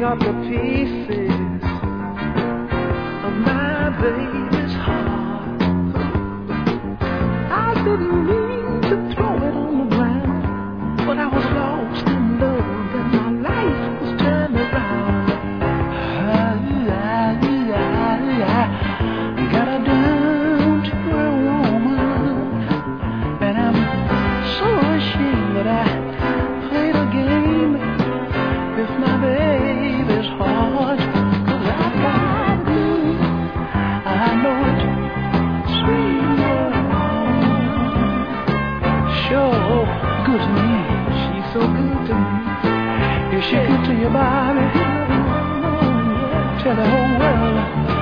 up the pieces of my baby's heart. I didn't mean to throw it on the ground, but I was lost in love and my life was turned around. Got her down to a woman, and I'm so ashamed that I played a game with my baby's heart. 'Cause I got me, I know it, sweet love, sure good to me. She's so good to me. Is she good to you, Bobby? Tell the whole world.